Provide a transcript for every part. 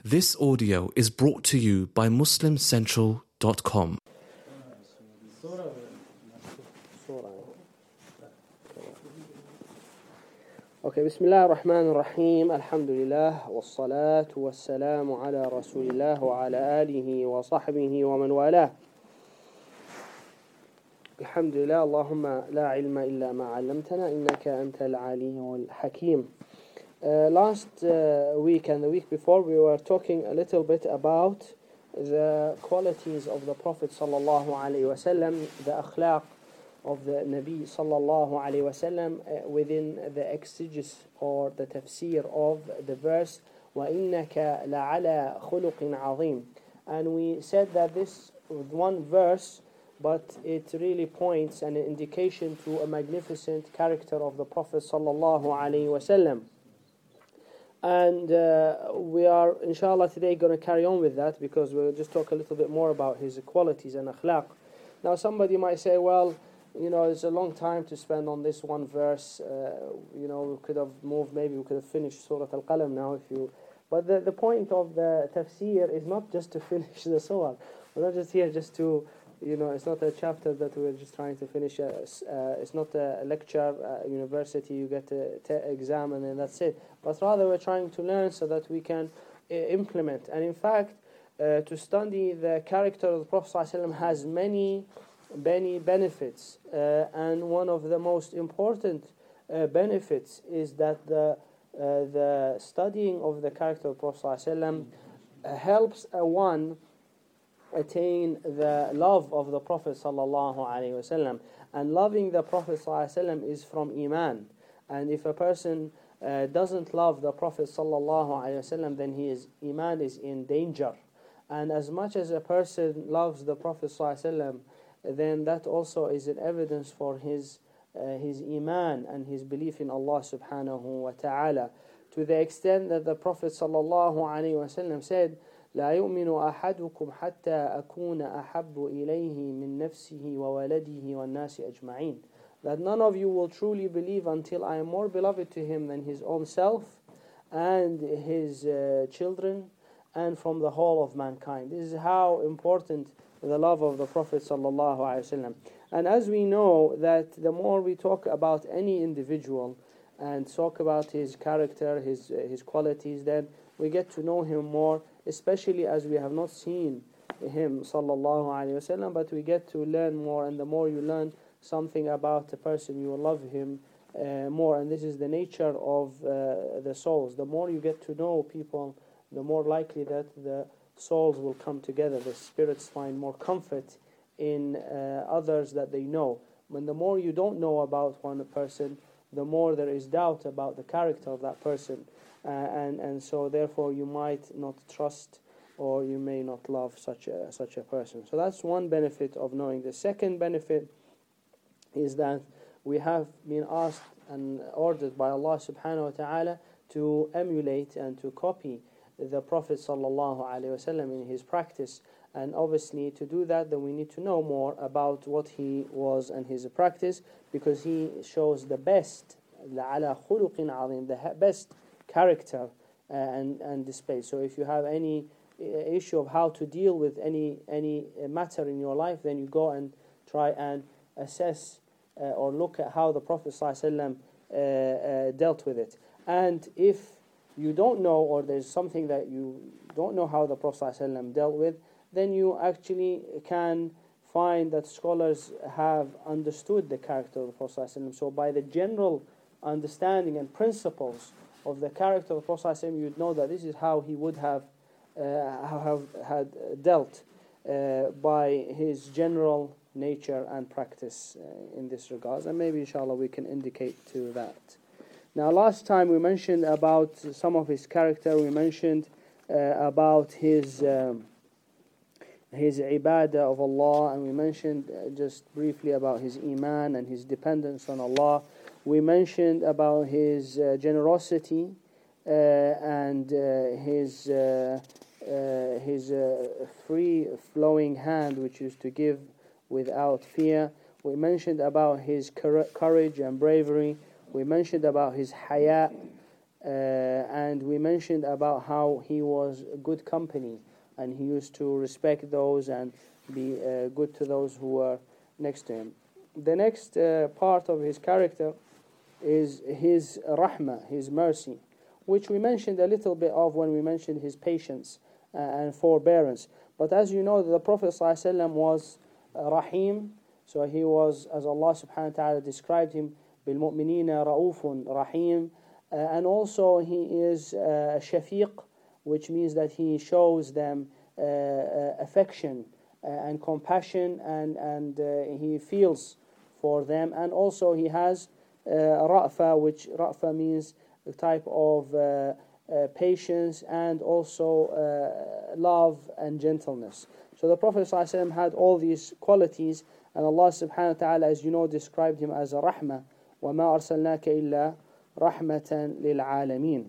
This audio is brought to you by MuslimCentral.com. Okay, Bismillah ar-Rahman ar-Rahim, Alhamdulillah, wassalatu wassalamu ala Rasulillah wa ala alihi wa sahbihi wa man walah. Alhamdulillah, Allahumma la ilma illa ma 'allamtana, innaka antal aliyyul hakim. Last week and the week before we were talking a little bit about the qualities of the Prophet sallallahu alaihi wasallam, the akhlaq of the Nabi sallallahu alaihi wasallam within the exegesis or the tafsir of the verse وَإِنَّكَ لَعَلَى خُلُقٍ عَظِيمٍ. And we said that this was one verse, but it really points an indication to a magnificent character of the Prophet sallallahu alaihi wasallam. And we are, inshallah, today going to carry on with that because we'll just talk a little bit more about his qualities and akhlaq. Now, somebody might say, well, you know, it's a long time to spend on this one verse. You know, we could have moved, maybe we could have finished Surah Al-Qalam now if you... But the point of the tafsir is not just to finish the surah. We're not just here just to... You know, it's not a chapter that we're just trying to finish. It's not a lecture at university, you get an exam and then that's it. But rather we're trying to learn so that we can implement. And in fact, to study the character of the Prophet ﷺ has many benefits. And one of the most important benefits is that the studying of the character of the Prophet ﷺ helps one attain the love of the Prophet sallallahu alaihi wasallam. And loving the Prophet sallallahu alaihi wasallam is from iman. And if a person doesn't love the Prophet sallallahu alaihi wasallam, then his iman is in danger. And as much as a person loves the Prophet sallallahu alaihi wasallam, then that also is an evidence for his iman and his belief in Allah subhanahu wa ta'ala. To the extent that the Prophet sallallahu alaihi wasallam said, لا يؤمن أحدكم حتى أكون أحب إليه من نفسه وولده والناس أجمعين. That none of you will truly believe until I am more beloved to him than his own self and his children and from the whole of mankind. This is how important the love of the Prophet sallallahu alaihi wasallam. And as we know that the more we talk about any individual and talk about his character, his qualities, then we get to know him more, especially as we have not seen him sallallahu alaihi wasallam, but we get to learn more, and the more you learn something about a person, you will love him more. And this is the nature of the souls. The more you get to know people, the more likely that the souls will come together. The spirits find more comfort in others that they know. When the more you don't know about one person, the more there is doubt about the character of that person. And so therefore you might not trust or you may not love such a person. So that's one benefit of knowing. The second benefit is that we have been asked and ordered by Allah subhanahu wa ta'ala to emulate and to copy the Prophet sallallahu alaihi wasallam in his practice. And obviously to do that, then we need to know more about what he was and his practice, because he shows the best, لَعَلَى خُلُقٍ عَظِيمٍ, the best character and display. So if you have any issue of how to deal with any matter in your life, then you go and try and assess or look at how the Prophet ﷺ dealt with it. And if you don't know, or there's something that you don't know how the Prophet ﷺ dealt with, then you actually can find that scholars have understood the character of the Prophet ﷺ. So by the general understanding and principles of the character of the Prophet ﷺ, you'd know that this is how he would have had dealt by his general nature and practice in this regard. And maybe inshallah we can indicate to that. Now last time we mentioned about some of his character. We mentioned about his ibadah of Allah, and we mentioned just briefly about his iman and his dependence on Allah. We mentioned about his generosity and his free-flowing hand, which is to give without fear. We mentioned about his courage and bravery. We mentioned about his haya, and we mentioned about how he was good company, and he used to respect those and be good to those who were next to him. The next part of his character is his rahmah, his mercy, which we mentioned a little bit of when we mentioned his patience and forbearance. But as you know, the Prophet ﷺ was Rahim, so he was, as Allah subhanahu wa ta'ala described him, بِالْمُؤْمِنِينَ رَؤُوفٌ Rahim, and also he is Shafiq, which means that he shows them affection and compassion, and he feels for them. And also he has Ra'fa, which Ra'fa means a type of patience and also love and gentleness. So the Prophet ﷺ had all these qualities, and Allah subhanahu wa ta'ala, as you know, described him as a rahmah. وَمَا أَرْسَلْنَاكَ إِلَّا رَحْمَةً لِلْعَالَمِينَ.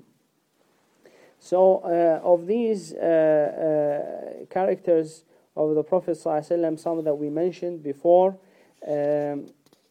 So of these characters of the Prophet ﷺ, some that we mentioned before, in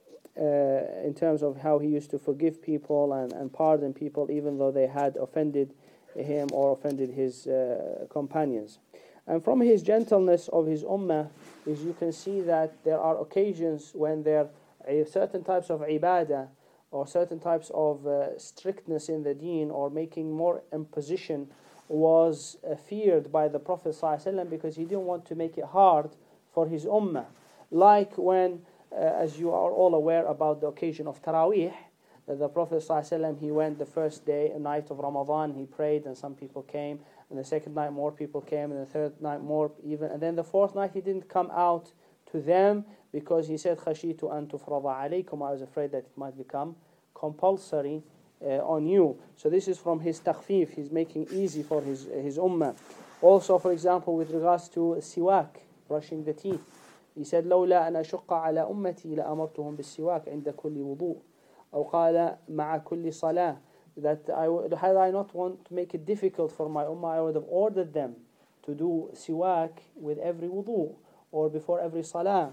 terms of how he used to forgive people and pardon people even though they had offended him or offended his companions. And from his gentleness of his ummah is you can see that there are occasions when there are certain types of ibadah or certain types of strictness in the deen or making more imposition was feared by the Prophet ﷺ because he didn't want to make it hard for his ummah. Like when, as you are all aware about the occasion of Taraweeh, the Prophet ﷺ, he went the first night of Ramadan, he prayed and some people came, and the second night more people came, and the third night more even, and then the fourth night he didn't come out to them because he said, خَشِيتُ أَن تُفْرَضَ عَلَيْكُمْ, I was afraid that it might become compulsory on you. So this is from his takhfif, he's making easy for his ummah. Also, for example, with regards to siwak, brushing the teeth, he said, لولا أن أشق على أمتي لأمرتهم بالسواك عند كل وضوء أو قال مع كل صلاة, that had I not want to make it difficult for my ummah, I would have ordered them to do siwak with every wudu or before every salah.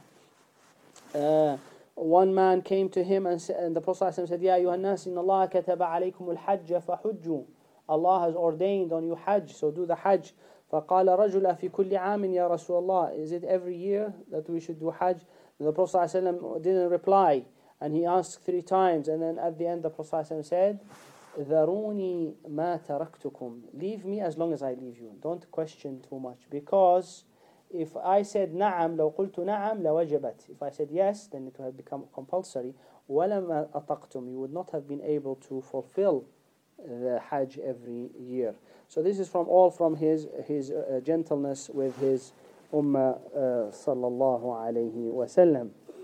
One man came to him and the Prophet said, Ya أيها الناس إن الله كتب عليكم الحج فحجوا, Allah has ordained on you hajj, so do the hajj. فقال رجل في كل عام يا رسول الله, is it every year that we should do hajj? And the Prophet ﷺ didn't reply, and he asked 3 times, and then at the end the Prophet ﷺ said, ذروني ما تركتكم, leave me as long as I leave you, don't question too much, because if I said نعم لو قلت نعم لوجبت, if I said yes, then it would have become compulsory. ولما أطقتم, you would not have been able to fulfill the hajj every year. So this is from his gentleness with his ummah sallallahu alayhi wasallam.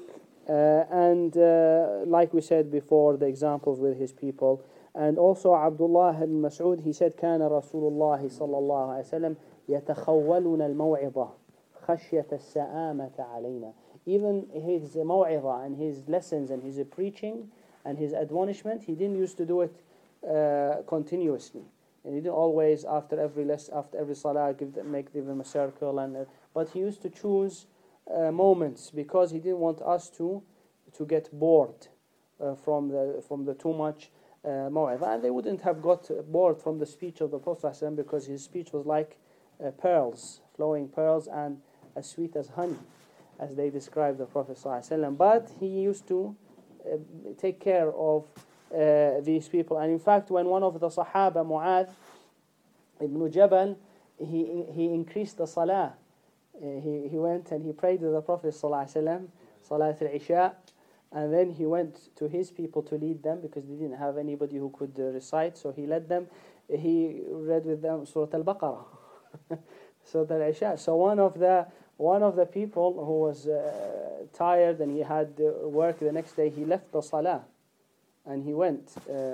And like we said before, the examples with his people. And also Abdullah ibn Mas'ud, he said, كان رسول الله صلى الله عليه وسلم يتخولنا الموعظة خشية السآمة علينا. Even his maw'idha and his lessons and his preaching and his admonishment, he didn't used to do it continuously, and he didn't always after every salah give them a circle, but he used to choose moments because he didn't want us to get bored from the too much maw'idha, and they wouldn't have got bored from the speech of the Prophet ﷺ because his speech was like pearls, flowing pearls, and as sweet as honey, as they described the Prophet ﷺ. But he used to take care of these people. And in fact, when one of the Sahaba, Mu'adh ibn Jabal, he increased the salah. He went and he prayed with the Prophet ﷺ, Salat al-Isha, and then he went to his people to lead them because they didn't have anybody who could recite, so he led them. He read with them Surah Al-Baqarah, Surah Al-Isha. So one of the people who was tired and he had work the next day, he left the salah and he went.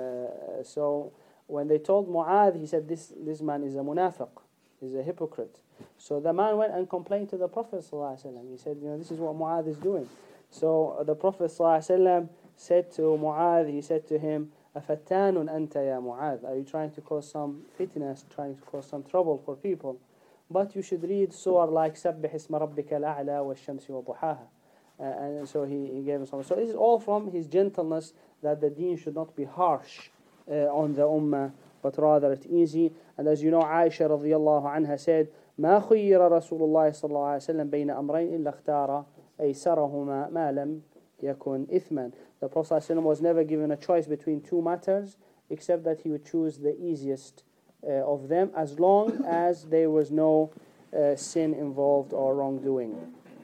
So when they told Mu'adh, he said, this man is a munafiq, he's a hypocrite. So the man went and complained to the Prophet ﷺ. He said, this is what Mu'adh is doing. So the Prophet ﷺ said to Mu'adh, he said to him, أَفَتَّانٌ أَنْتَ يَا Mu'adh, are you trying to cause some fitness, trying to cause some trouble for people? But you should read surah like سَبِّحِ اسْمَ رَبِّكَ الْأَعْلَى وَالشَّمْسِ وَضُحَاهَا. And so he gave him some. So this is all from his gentleness, that the deen should not be harsh on the ummah but rather it's easy. And as you know, Aisha radiallahu anha said, ما خير رسول الله صلى الله عليه وسلم بين أمرين إلا اختار أيسرهما ما لم يكن إثما. The Prophet ﷺ was never given a choice between two matters except that he would choose the easiest of them, as long as there was no sin involved or wrongdoing.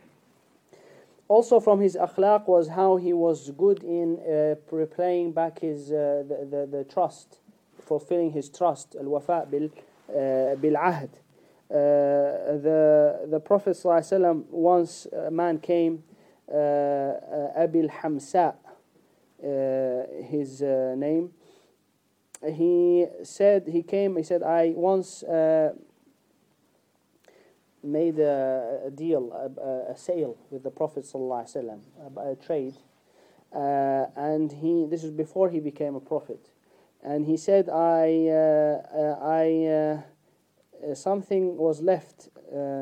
Also from his akhlaq was how he was good in repaying back his the trust, fulfilling his trust, al-wafa bil-ahd. The Prophet ﷺ, once a man came, Abil Hamsa, his name. He said, I once made a deal, a sale with the Prophet ﷺ, a trade, and this is before he became a prophet. And he said, something was left.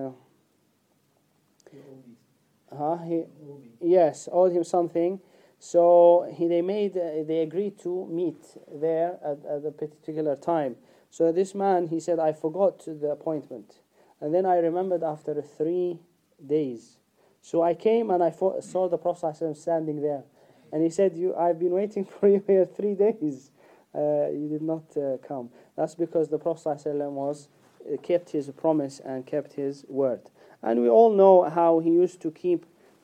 Yes, owed him something. So they agreed to meet there at a particular time. So this man, he said, I forgot the appointment. And then I remembered after 3 days. So I came and I saw the Prophet ﷺ standing there. And he said, I've been waiting for you here 3 days. You did not come. That's because the Prophet ﷺ kept his promise and kept his word. And we all know how he used to keep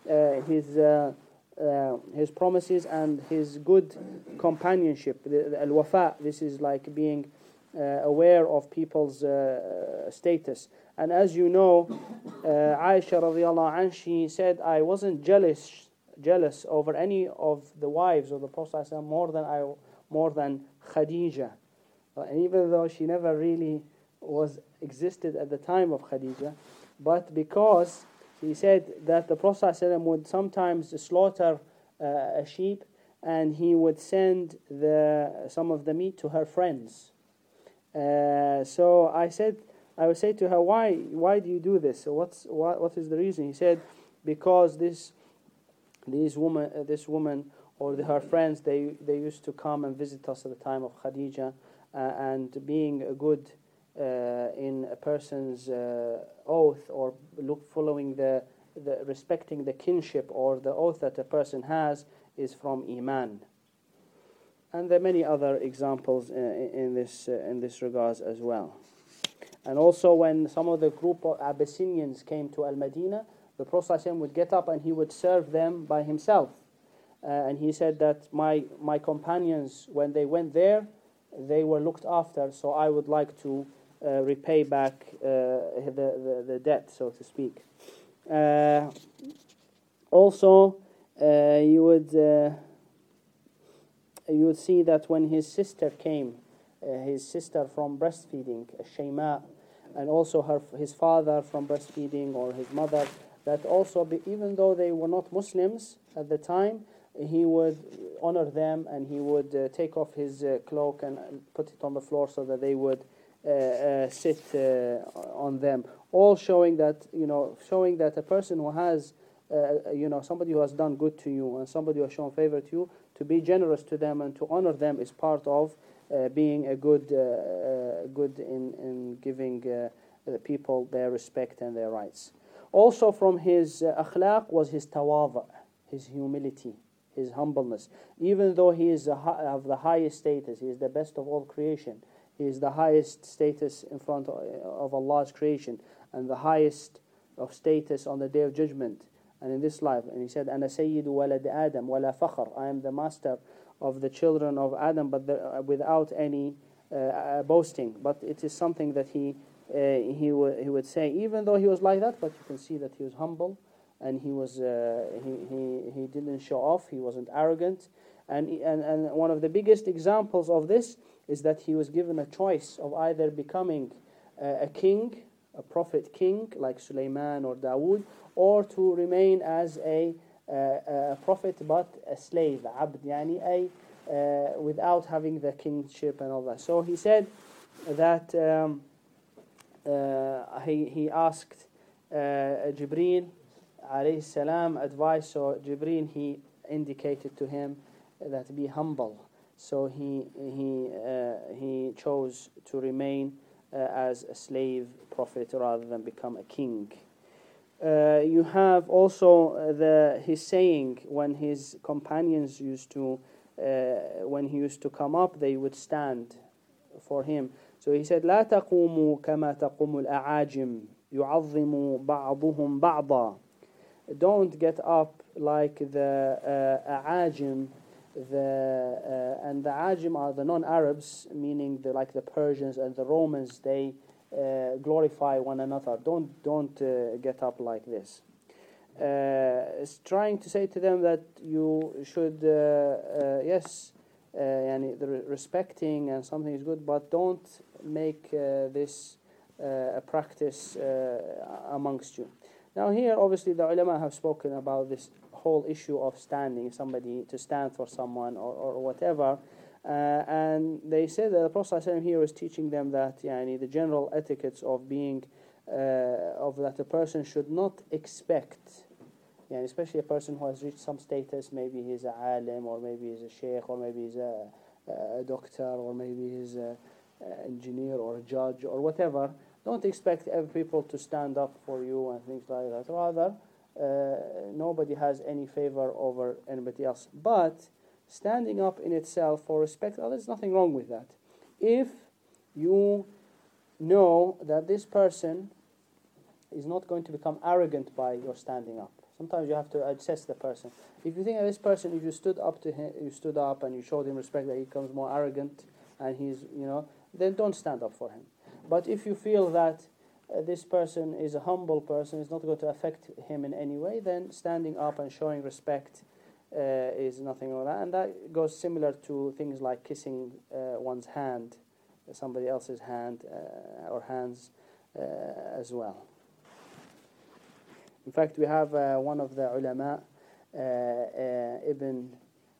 his promises and his good companionship. Al-wafa, this is like being aware of people's status. And as you know, Aisha radiallahu anha, she said, I wasn't jealous over any of the wives of the Prophet more than Khadija. And even though she never really existed at the time of Khadija, but because he said that the Prophet ﷺ would sometimes slaughter a sheep and he would send some of the meat to her friends. So I would say to her, why do you do this? So what is the reason? He said, because this woman or her friends, they used to come and visit us at the time of Khadija, and being a good in a person's oath, or following the respecting the kinship or the oath that a person has, is from Iman. And there are many other examples in this regards as well. And also when some of the group of Abyssinians came to Al-Madinah, the Prophet ﷺ would get up and he would serve them by himself. And he said that my companions, when they went there, they were looked after, so I would like to repay back the debt, so to speak. Also, you would see that when his sister came, his sister from breastfeeding, Shayma, and also his father from breastfeeding, or his mother, that also, even though they were not Muslims at the time, he would honor them, and he would take off his cloak and put it on the floor so that they would sit on them. All showing that a person who has, somebody who has done good to you and somebody who has shown favor to you, to be generous to them and to honor them is part of being a good in giving the people their respect and their rights. Also from his akhlaq was his tawadu', his humility, his humbleness. Even though he is of the highest status, he is the best of all creation, he is the highest status in front of Allah's creation, and the highest of status on the Day of Judgment and in this life. And he said, "Ana sayyidu walad Adam wala fakhr." I am the master of the children of Adam, but without any boasting. But it is something that he would say, even though he was like that. But you can see that he was humble, and he didn't show off. He wasn't arrogant, and one of the biggest examples of this is that he was given a choice of either becoming a king, a prophet king like Sulaiman or Dawood, or to remain as a prophet but a slave, abd, yani without having the kingship and all that. So he said that he asked Jibreel alayhi salam advice. So Jibreel, he indicated to him that be humble. so he chose to remain as a slave prophet rather than become a king. You have also his saying when his companions when he used to come up, they would stand for him. So he said, لا تقوموا كما تقوم الأعاجم يعظم بعضهم بعضا. Don't get up like the A'ajim, and the A'ajim are the non-Arabs, meaning like the Persians and the Romans. They glorify one another. Don't get up like this. It's trying to say to them that you should, respecting and something is good, but don't make this a practice amongst you. Now here, obviously, the ulama have spoken about this whole issue of standing, somebody to stand for someone or whatever. And they say that the Prophet ﷺ here is teaching them that the general etiquettes of being, of that a person should not expect, especially a person who has reached some status, maybe he's a alim, or maybe he's a sheikh, or maybe he's a doctor, or maybe he's an engineer or a judge or whatever. Don't expect every people to stand up for you and things like that. Rather, nobody has any favor over anybody else. But standing up in itself for respect, there's nothing wrong with that. If you know that this person is not going to become arrogant by your standing up. Sometimes you have to assess the person. If you think that this person, if you stood up to him, you stood up and you showed him respect, that he becomes more arrogant and he's, then don't stand up for him. But if you feel that this person is a humble person, is not going to affect him in any way, then standing up and showing respect is nothing wrong with that. And that goes similar to things like kissing one's hand, somebody else's hand or hands as well. In fact, we have one of the ulama, Ibn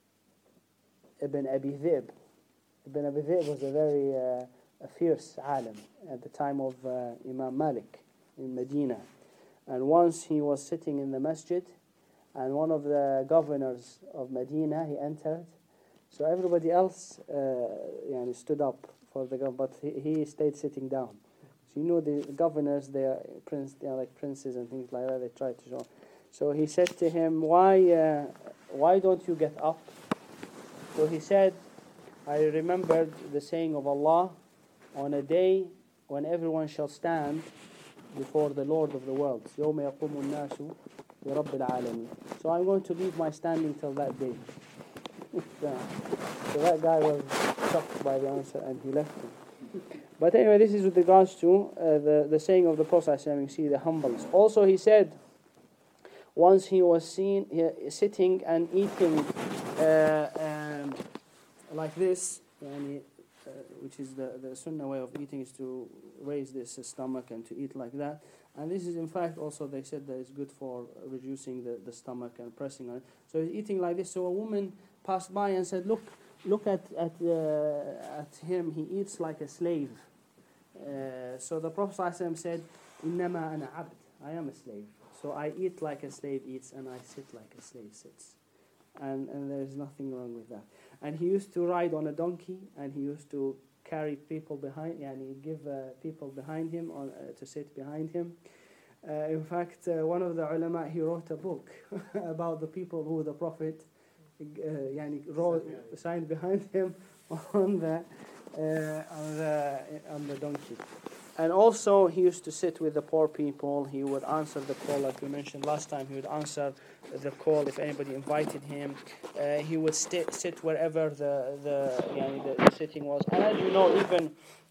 Abi Dhib. Ibn Abi Dhib was a very fierce alim at the time of Imam Malik in Medina. And once he was sitting in the masjid, and one of the governors of Medina, he entered. So everybody else stood up for the governor, but he stayed sitting down. So the governors, they are like princes and things like that. They try to show. So he said to him, why don't you get up? So he said, I remembered the saying of Allah, on a day when everyone shall stand before the Lord of the worlds. يَوْمَ يَقُومُ النَّاسُ لِرَبِّ الْعَالَمِينَ. So I'm going to leave my standing till that day. So that guy was shocked by the answer and he left him. But anyway, this is with regards to the saying of the Prophet ﷺ, you see the humbleness. Also he said, once he was seen sitting and eating like this, which is the sunnah way of eating, is to raise this stomach and to eat like that. And this is in fact also, they said that it's good for reducing the stomach and pressing on it. So he's eating like this. So a woman passed by and said, look at him, he eats like a slave. So the Prophet ﷺ said, إِنَّمَا أَنَا عَبْدٌ, I am a slave. So I eat like a slave eats and I sit like a slave sits. And there's nothing wrong with that. And he used to ride on a donkey, and he used to carry people behind, and he'd give people behind him to sit behind him. In fact, one of the ulama, he wrote a book about the people who the Prophet signed behind him on the donkey. And also he used to sit with the poor people. He would answer the call, like we mentioned last time. He would answer the call if anybody invited him. He would sit wherever the sitting was. And as you know, even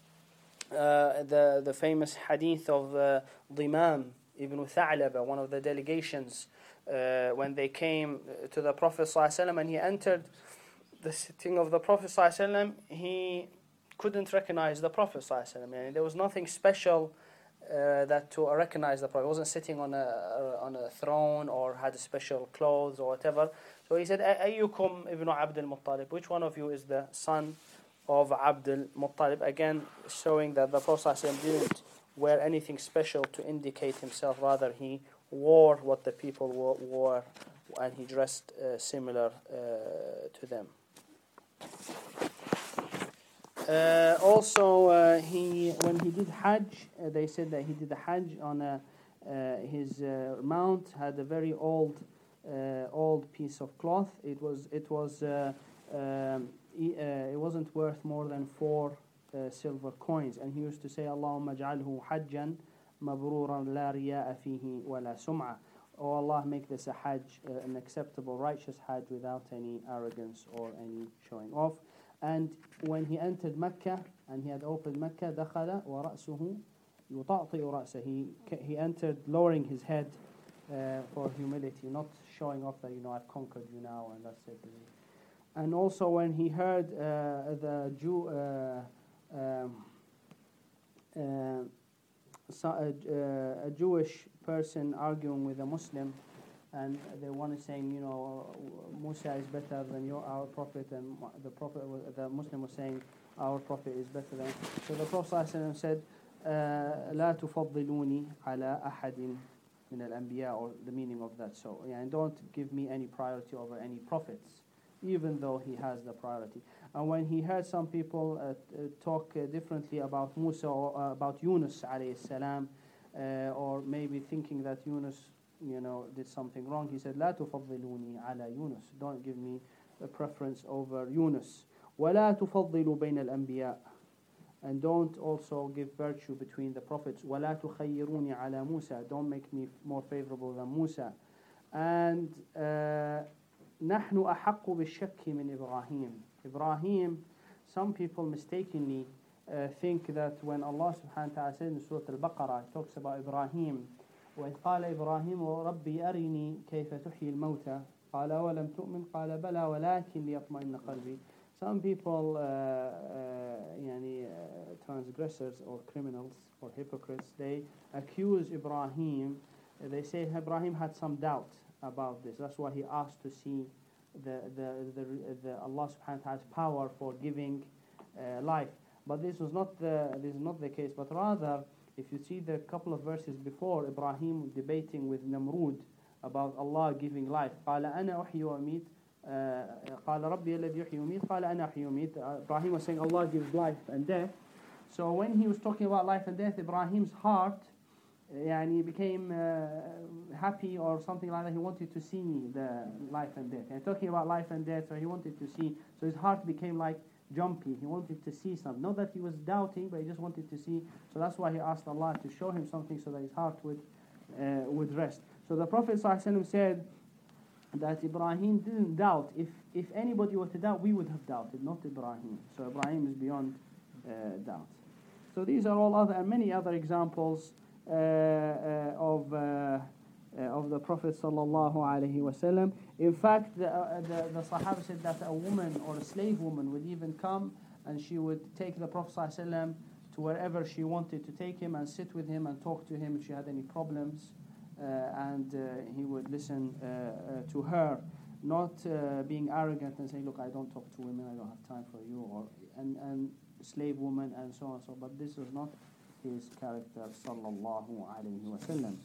the famous hadith of Dhimam ibn Tha'laba, one of the delegations, when they came to the Prophet ﷺ and he entered the sitting of the Prophet ﷺ, he couldn't recognize the Prophet ﷺ. There was nothing special that to recognize the Prophet. He wasn't sitting on a throne or had special clothes or whatever. So he said, Ayyukum ibn Abd al-Muttalib, which one of you is the son of Abd al-Muttalib? Again, showing that the Prophet ﷺ didn't wear anything special to indicate himself. Rather, he wore what the people wore, and he dressed similar to them. Also, when he did Hajj, they said that he did the Hajj on his mount had a very old piece of cloth. It wasn't worth more than 4 silver coins, and he used to say, "Allahumma ja'alhu hajjan mabruran la riya'a fihi wa la sum'a." Oh Allah, make this a Hajj, an acceptable, righteous Hajj without any arrogance or any showing off. And when he entered Mecca and he had opened Mecca, دخل ورأسه يطأطئ رأسه. He entered lowering his head for humility, not showing off that, I've conquered you now and that's it. And also when he heard a Jewish person arguing with a Muslim, and the one is saying, Musa is better than our prophet, and the Muslim was saying, our prophet is better than. So the Prophet ﷺ said, لا تفضلوني على أحد من الأنبياء, or the meaning of that. So, and don't give me any priority over any prophets, even though he has the priority. And when he heard some people talk differently about Musa or about Yunus alayhi salam, or maybe thinking that Yunus did something wrong, he said, لا تفضلوني على يونس, don't give me a preference over Yunus. ولا تفضلوا بين الأنبياء, and don't also give virtue between the prophets. ولا تخيروني على موسى, don't make me more favorable than Musa. And نحن أحق بالشك من إبراهيم. Ibrahim, some people mistakenly think that when Allah subhanahu wa ta'ala said in Surah Al-Baqarah, it talks about Ibrahim, وإذ قال إبراهيم ربي أرني كيف تحيي الموتى قال ولم تؤمن قال بلى ولكن ليطمئن قلبي. Some people, transgressors or criminals or hypocrites, they accuse Ibrahim. They say Ibrahim had some doubt about this. That's why he asked to see the Allah subhanahu wa ta'ala's power for giving life. But this is not the case. But rather, if you see the couple of verses before, Ibrahim debating with Namrud about Allah giving life. قال أنا أحيي وأميت قال ربي الذي يحيي ويميت قال أنا أحيي وأميت. Ibrahim was saying Allah gives life and death. So when he was talking about life and death, Ibrahim's heart became happy or something like that. He wanted to see the life and death. And talking about life and death, so he wanted to see. So his heart became like jumpy. He wanted to see something. Not that he was doubting, but he just wanted to see. So that's why he asked Allah to show him something so that his heart would rest. So the Prophet ﷺ said that Ibrahim didn't doubt. If anybody were to doubt, we would have doubted, not Ibrahim. So Ibrahim is beyond doubt. So these are all other and many other examples of the Prophet sallallahu alaihi wasallam. In fact, the Sahaba said that a woman or a slave woman would even come and she would take the Prophet sallallahu alaihi wasallam to wherever she wanted to take him and sit with him and talk to him if she had any problems, and he would listen to her, not being arrogant and saying, "Look, I don't talk to women, I don't have time for you," or and slave woman and so on. So, but this was not his character, sallallahu alaihi wasallam.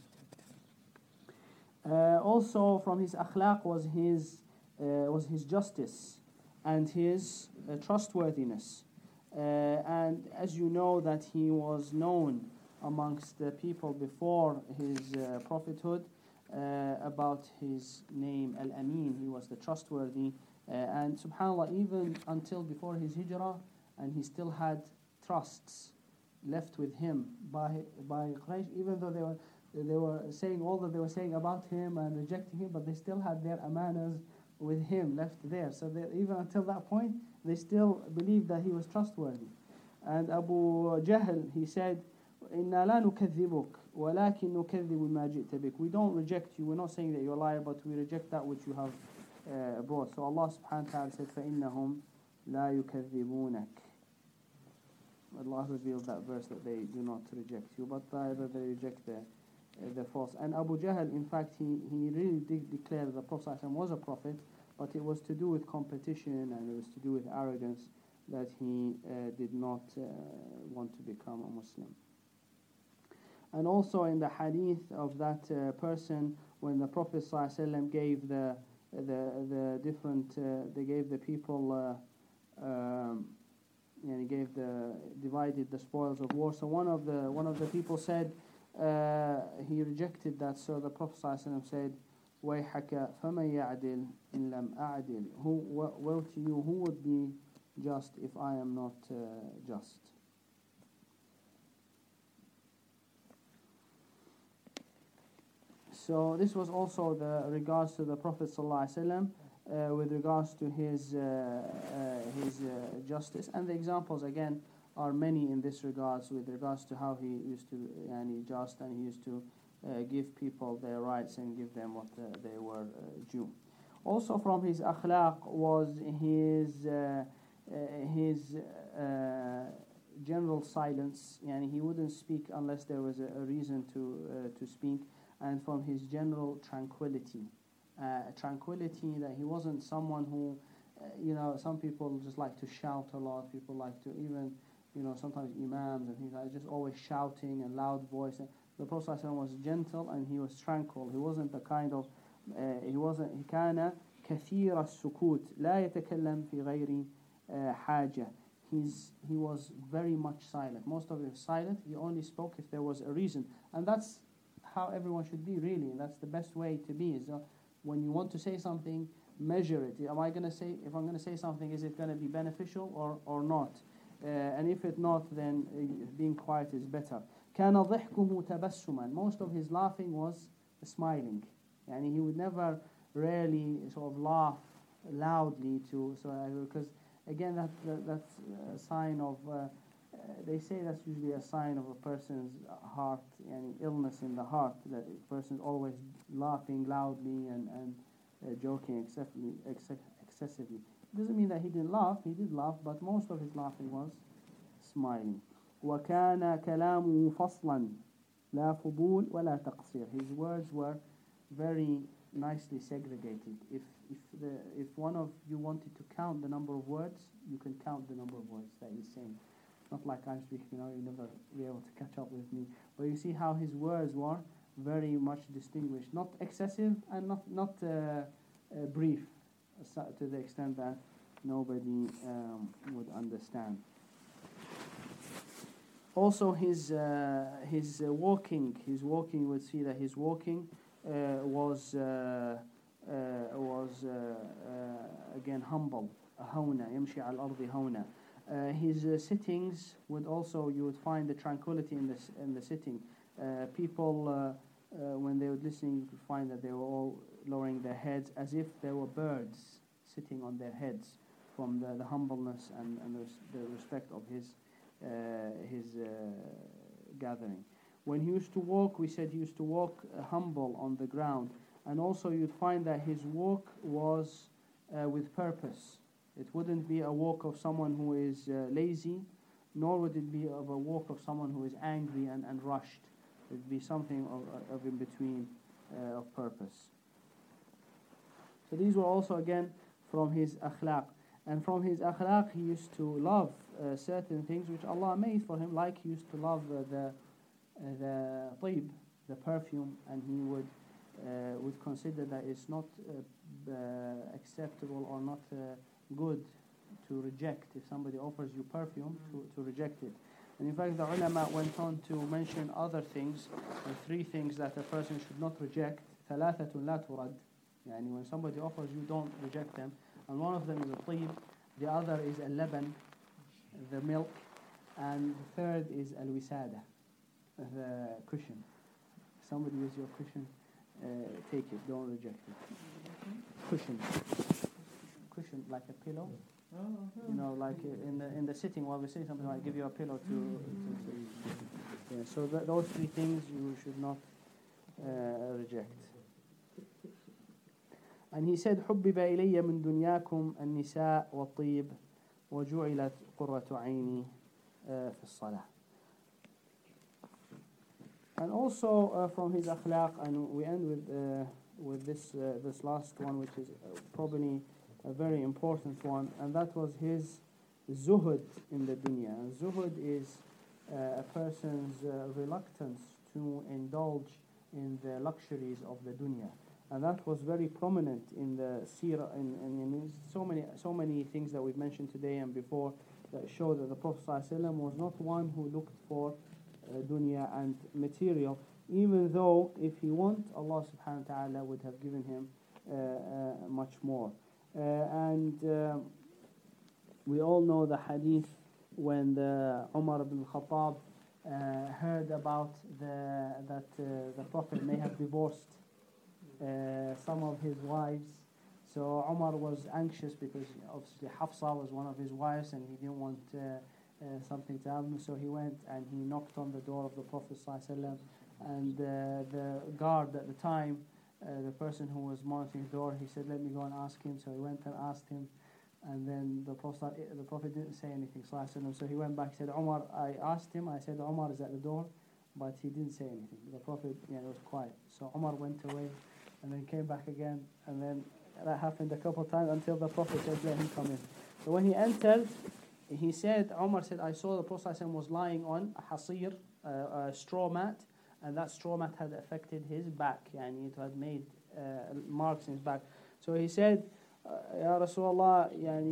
Also, from his akhlaq was his justice and his trustworthiness. And as you know, that he was known amongst the people before his prophethood about his name Al-Amin. He was the trustworthy, and subhanAllah, even until before his hijrah, and he still had trusts left with him by Quraysh, even though they were saying all that they were saying about him and rejecting him, but they still had their amanas with him left there. So even until that point, they still believed that he was trustworthy. And Abu Jahl, he said, إِنَّا لَا نُكَذِّبُكَ وَلَكِنْ نُكَذِّبُ مَا جِئْتَ بِكَ. We don't reject you, we're not saying that you're a liar, but we reject that which you have brought. So Allah subhanahu wa ta'ala said, فَإِنَّهُمْ لَا يُكَذِّبُونَكَ. Allah revealed that verse that they do not reject you, but rather they reject the false. And Abu Jahl, in fact, he really did declare that the Prophet was a prophet, but it was to do with competition and it was to do with arrogance that he did not want to become a Muslim. And also in the hadith of that person, when the Prophet ﷺ gave the different, they gave the people and he divided the spoils of war. So one of the people said, he rejected that. So the Prophet ﷺ said, وَيْحَكَ فَمَنْ يَعْدِلْ إِنْ لَمْ أَعْدِلْ. Woe to you, who would be just if I am not just? So this was also the regards to the Prophet ﷺ, with regards to his justice, and the examples again are many in this regards, with regards to how he used to just, and he used to give people their rights and give them what they were due. Also from his akhlaq was his general silence, and he wouldn't speak unless there was a reason to speak, and from his general tranquility that he wasn't someone who, some people just like to shout a lot. People like to even, sometimes imams and things like that, just always shouting and loud voice. The Prophet ﷺ was gentle and he was tranquil. He wasn't the kind of, he كان كثير السكوت لا يتكلم في غير حاجة. He was very much silent. Most of it was silent. He only spoke if there was a reason, and that's how everyone should be, really. And that's the best way to be. Is when you want to say something, measure it. If I'm going to say something, is it going to be beneficial or not? And if it's not, then being quiet is better. كان ضحكه تبسما. Most of his laughing was smiling. And he would never really sort of laugh loudly because again that's a sign of they say that's usually a sign of a person's heart, and illness in the heart, that a person is always laughing loudly and joking excessively. It doesn't mean that he didn't laugh. He did laugh, but most of his laughing was smiling. وَكَانَ كَلَامُهُ فَصْلًا لَا فُضُولْ وَلَا تَقْصِيرٌ. His words were very nicely segregated. If one of you wanted to count the number of words, you can count the number of words that he's saying. Not like I'm speaking, you'll never be able to catch up with me. But you see how his words were very much distinguished, not excessive and not brief, to the extent that nobody would understand. Also, his walking, you would see that his walking was again humble. هونا يمشي على الأرض هونا. His sittings would also, you would find the tranquility in the sitting. People, when they would listen, you could find that they were all lowering their heads as if there were birds sitting on their heads, from the humbleness and the respect of his gathering. When he used to walk, we said he used to walk humble on the ground, and also you'd find that his walk was with purpose. It wouldn't be a walk of someone who is lazy, nor would it be of a walk of someone who is angry and rushed. It would be something of in between, of purpose. So these were also again from his akhlaq. And from his akhlaq, he used to love certain things which Allah made for him, like he used to love the طيب, the perfume, and he would consider that it's not acceptable or not good to reject. If somebody offers you perfume, to reject it. And in fact, the ulama went on to mention other things, three things that a person should not reject. ثلاثة لا ترد. Yani when somebody offers you, don't reject them. And one of them is a طيب, the other is a laban, the milk, and the third is al-wisada, the cushion. If somebody uses your cushion, take it, don't reject it. Cushion, like a pillow. Like in the sitting while we say something like give you a pillow to yeah. So those three things you should not reject. And he said, حُبِّبَ إِلَيَّ مِن دُنْيَاكُمْ النِّسَاء وَالطِّيبُ وَجُعِلَتْ قُرَّةُ عَيْنِي فِي الصَّلَاةِ. And also from his akhlaq, and we end with this last one, which is probably a very important one, and that was his zuhud in the dunya. And zuhud is a person's reluctance to indulge in the luxuries of the dunya. And that was very prominent in the seerah, in so many things that we've mentioned today and before that show that the Prophet ﷺ was not one who looked for dunya and material, even though if he wanted, Allah subhanahu wa ta'ala would have given him much more. And we all know the hadith when the Umar ibn Khattab heard about that the Prophet may have divorced some of his wives. So Umar was anxious because obviously Hafsa was one of his wives and he didn't want something to happen. So he went and he knocked on the door of the Prophet ﷺ, and the guard at the time, the person who was monitoring the door, he said, let me go and ask him. So he went and asked him, and then the Prophet didn't say anything. So he went back, said, Umar, I asked him, I said, Umar is at the door, but he didn't say anything. The Prophet was quiet. So Umar went away and then came back again, and then that happened a couple of times until the Prophet said, let him come in. So when he entered, he said, Umar said, I saw the Prophet was lying on a hasir, a straw mat, and that straw mat had affected his back, and it had made marks in his back. So he said, Ya Rasulullah,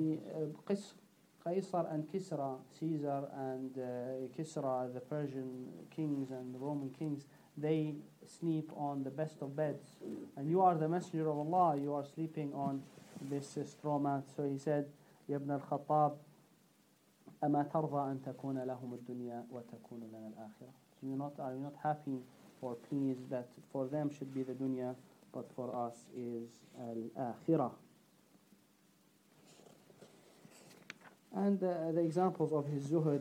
Qaisar and Kisra, Caesar and Kisra, the Persian kings and the Roman kings, they sleep on the best of beds. And you are the messenger of Allah, you are sleeping on this straw mat. So he said, Ya ibn al-Khattab, أما ترضى أن تكون لهم الدنيا وتكون لنا الآخرة. Are you not happy or pleased that for them should be the dunya, but for us is al-akhirah? And the examples of his zuhud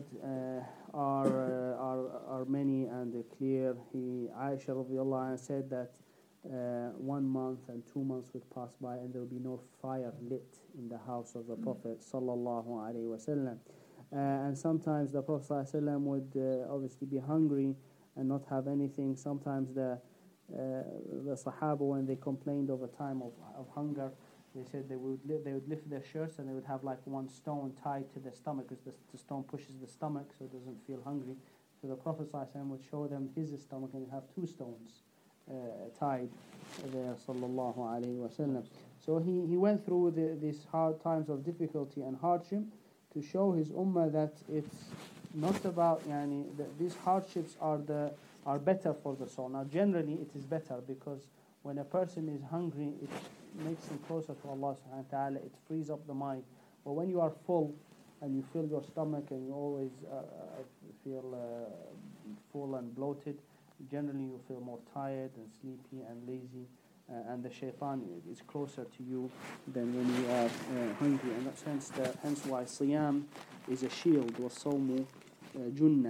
are many and clear. Aisha radiallahu anha said that 1 month and 2 months would pass by and there would be no fire lit in the house of the Prophet sallallahu alaihi wasallam. And sometimes the Prophet sallallahu alaihi wasallam would obviously be hungry and not have anything. Sometimes the Sahaba, when they complained of a time of hunger, they said they would lift their shirts and they would have like one stone tied to their stomach, because the stone pushes the stomach so it doesn't feel hungry. So the Prophet ﷺ would show them his stomach and he'd have 2 stones tied there, sallallahu alayhi wasallam. So he went through these hard times of difficulty and hardship to show his ummah that it's not about that these hardships are better for the soul. Now generally it is better, because when a person is hungry, it makes him closer to Allah subhanahu wa ta'ala, it frees up the mind. But when you are full and you fill your stomach and you always feel full and bloated, generally you feel more tired and sleepy and lazy, and the shaitan is closer to you than when you are hungry. And that's hence why siyam is a shield, وَالصَّوْمُ جُنَّةٌ.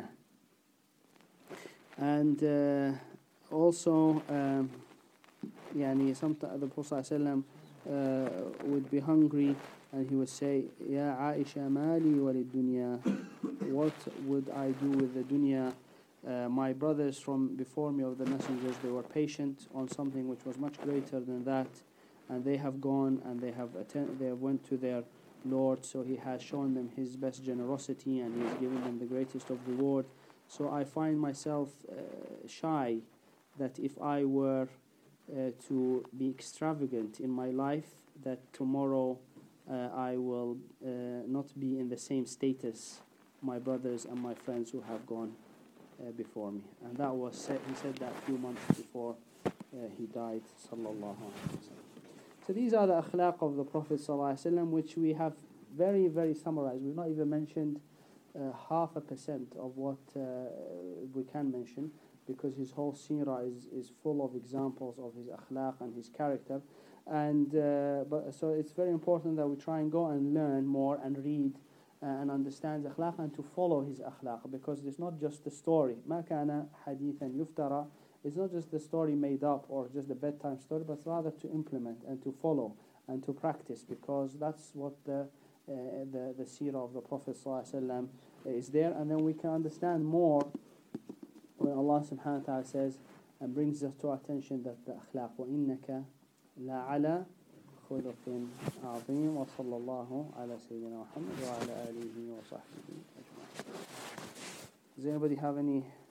And also sometimes the Prophet ﷺ would be hungry and he would say, Ya Aisha mali walid dunya, what would I do with the dunya? My brothers from before me of the messengers, they were patient on something which was much greater than that, and they have gone and they have went to their Lord, so he has shown them his best generosity and he has given them the greatest of reward. So I find myself shy that if I were to be extravagant in my life, that tomorrow I will not be in the same status my brothers and my friends who have gone before me. And that was said, he said that a few months before he died, sallallahu alaihi wasallam. So these are the akhlaq of the Prophet sallallahu alaihi wasallam, which we have very, very summarized. We've not even mentioned 0.5% of what we can mention, because his whole seerah is full of examples of his akhlaq and his character. And so it's very important that we try and go and learn more and read and understand his akhlaq and to follow his akhlaq, because it's not just the story. ما كان حديثا يفترى. It's not just the story made up or just the bedtime story, but rather to implement and to follow and to practice, because that's what the seerah of the Prophet ﷺ is there. And then we can understand more when Allah subhanahu wa ta'ala says and brings us to our attention that the akhlaq وَإِنَّكَ لَعَلَى خُلُقٍ عَظِيمٍ وصلى الله على سيدنا محمد وعلى آله وصحبه أجمعين. Does anybody have any